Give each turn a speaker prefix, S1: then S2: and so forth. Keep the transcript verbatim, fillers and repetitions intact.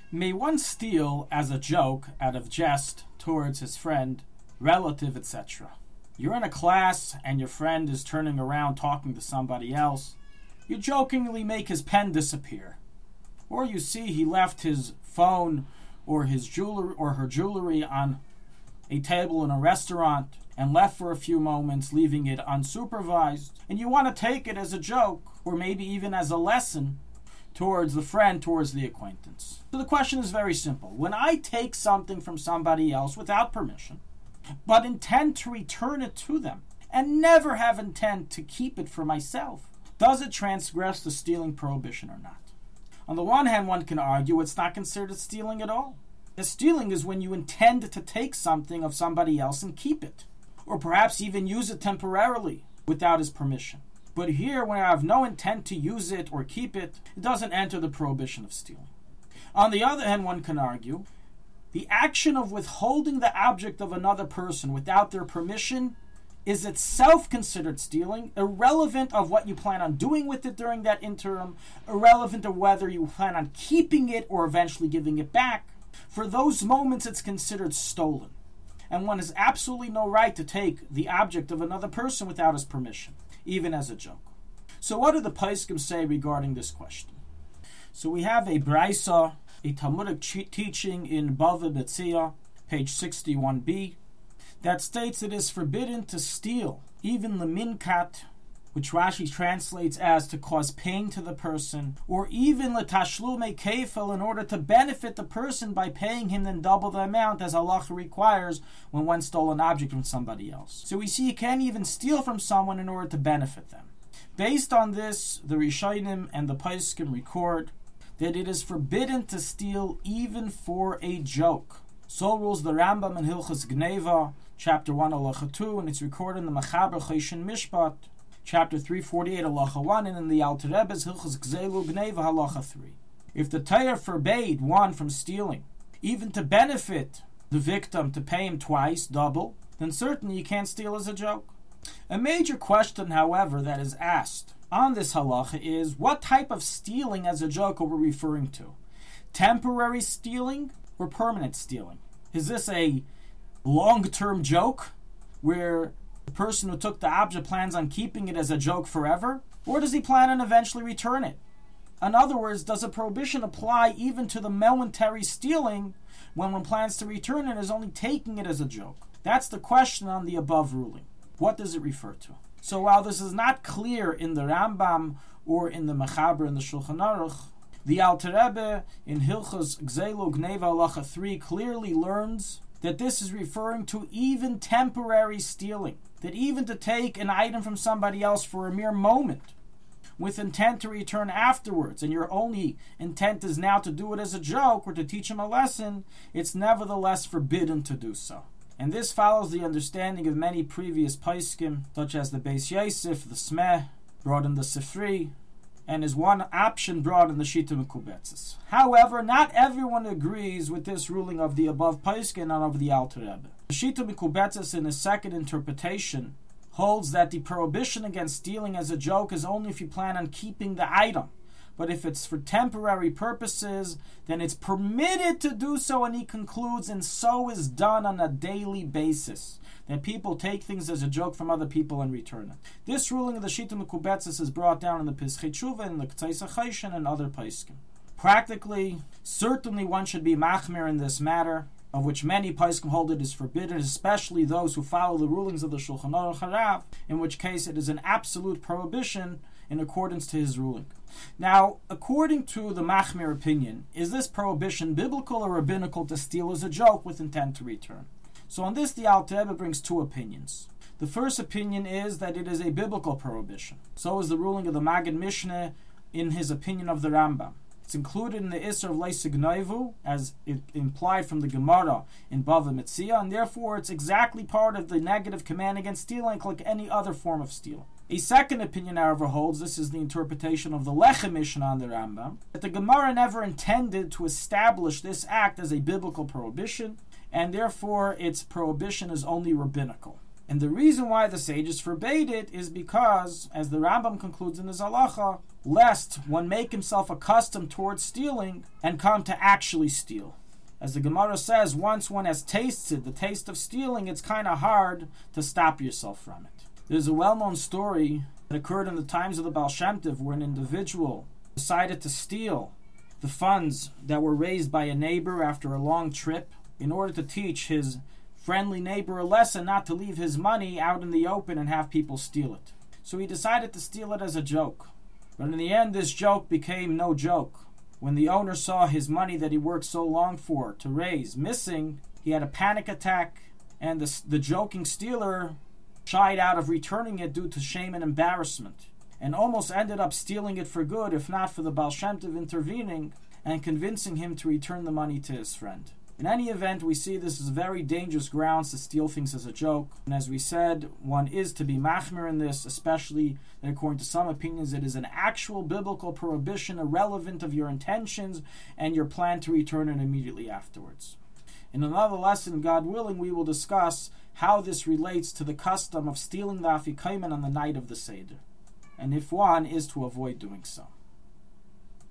S1: May one steal as a joke out of jest towards his friend, relative, et cetera? You're in a class and your friend is turning around talking to somebody else. You jokingly make his pen disappear. Or you see he left his phone or his jewelry or her jewelry on a table in a restaurant and left for a few moments, leaving it unsupervised. And you want to take it as a joke or maybe even as a lesson towards the friend, towards the acquaintance. So the question is very simple. When I take something from somebody else without permission, but intend to return it to them, and never have intent to keep it for myself, does it transgress the stealing prohibition or not? On the one hand, one can argue it's not considered stealing at all. The stealing is when you intend to take something of somebody else and keep it, or perhaps even use it temporarily without his permission. But here, when I have no intent to use it or keep it, it doesn't enter the prohibition of stealing. On the other hand, one can argue the action of withholding the object of another person without their permission is itself considered stealing, irrelevant of what you plan on doing with it during that interim, irrelevant of whether you plan on keeping it or eventually giving it back. For those moments, it's considered stolen. And one has absolutely no right to take the object of another person without his permission, even as a joke. So what do the Poskim say regarding this question? So we have a Braisa, a Talmudic teaching in Bava Metzia, page sixty-one b, that states it is forbidden to steal, even the minkat, which Rashi translates as to cause pain to the person, or even the tashlume kefil, in order to benefit the person by paying him then double the amount as Allah requires when one stole an object from somebody else. So we see you can't even steal from someone in order to benefit them. Based on this, the Rishonim and the Poskim record that it is forbidden to steal even for a joke. So rules the Rambam in Hilchos Gneva, chapter one, halacha two, and it's recorded in the Machaber Choshen Mishpat, chapter three forty-eight, halacha one, and in the Alter Rebbe's Hilchos Gzelu Gneva, halacha three. If the Torah forbade one from stealing, even to benefit the victim to pay him twice, double, then certainly you can't steal as a joke. A major question, however, that is asked on this halacha is, what type of stealing as a joke are we referring to? Temporary stealing or permanent stealing? Is this a long-term joke where the person who took the object plans on keeping it as a joke forever? Or does he plan on eventually return it? In other words, does a prohibition apply even to the momentary stealing when one plans to return it is only taking it as a joke? That's the question on the above ruling. What does it refer to? So while this is not clear in the Rambam or in the Mechaber in the Shulchan Aruch, the Alter Rebbe in Hilchos Gzelu Gneva halacha three clearly learns that this is referring to even temporary stealing. That even to take an item from somebody else for a mere moment with intent to return afterwards, and your only intent is now to do it as a joke or to teach him a lesson, it's nevertheless forbidden to do so. And this follows the understanding of many previous Poskim, such as the Beis Yosef, the Smeh, brought in the Sifri, and is one option brought in the Shita Mekubetzes. However, not everyone agrees with this ruling of the above Poskim and of the Alter Rebbe. The Shita Mekubetzes, in his second interpretation, holds that the prohibition against stealing as a joke is only if you plan on keeping the item. But if it's for temporary purposes, then it's permitted to do so, and he concludes, and so is done on a daily basis, that people take things as a joke from other people and return it. This ruling of the Shita Mekubetzes is brought down in the Pischei Tshuva, in the K'tzais HaChoshen, and other Poskim. Practically, certainly one should be machmir in this matter, of which many Poskim hold it is forbidden, especially those who follow the rulings of the Shulchan Aruch Harav, in which case it is an absolute prohibition in accordance to his ruling. Now, according to the Machmir opinion, is this prohibition biblical or rabbinical to steal as a joke with intent to return? So on this, the Alter Rebbe brings two opinions. The first opinion is that it is a biblical prohibition. So is the ruling of the Maggid Mishneh in his opinion of the Rambam. It's included in the Isser of Leisig Noivu, as it implied from the Gemara in Bava Metzia, and therefore it's exactly part of the negative command against stealing, like any other form of stealing. A second opinion, however, holds, this is the interpretation of the Lechem Mishnah on the Rambam, that the Gemara never intended to establish this act as a biblical prohibition, and therefore its prohibition is only rabbinical. And the reason why the sages forbade it is because, as the Rambam concludes in his halacha, lest one make himself accustomed towards stealing and come to actually steal. As the Gemara says, once one has tasted the taste of stealing, it's kind of hard to stop yourself from it. There's a well-known story that occurred in the times of the Baal Shem Tov where an individual decided to steal the funds that were raised by a neighbor after a long trip in order to teach his friendly neighbor a lesson not to leave his money out in the open and have people steal it. So he decided to steal it as a joke. But in the end, this joke became no joke. When the owner saw his money that he worked so long for to raise missing, he had a panic attack, and the, the joking stealer shied out of returning it due to shame and embarrassment, and almost ended up stealing it for good, if not for the Baal Shem Tov intervening and convincing him to return the money to his friend. In any event, we see this is very dangerous grounds to steal things as a joke. And as we said, one is to be machmir in this, especially that according to some opinions, it is an actual biblical prohibition irrelevant of your intentions and your plan to return it immediately afterwards. In another lesson, God willing, we will discuss how this relates to the custom of stealing the afikomen on the night of the Seder, and if one is to avoid doing so.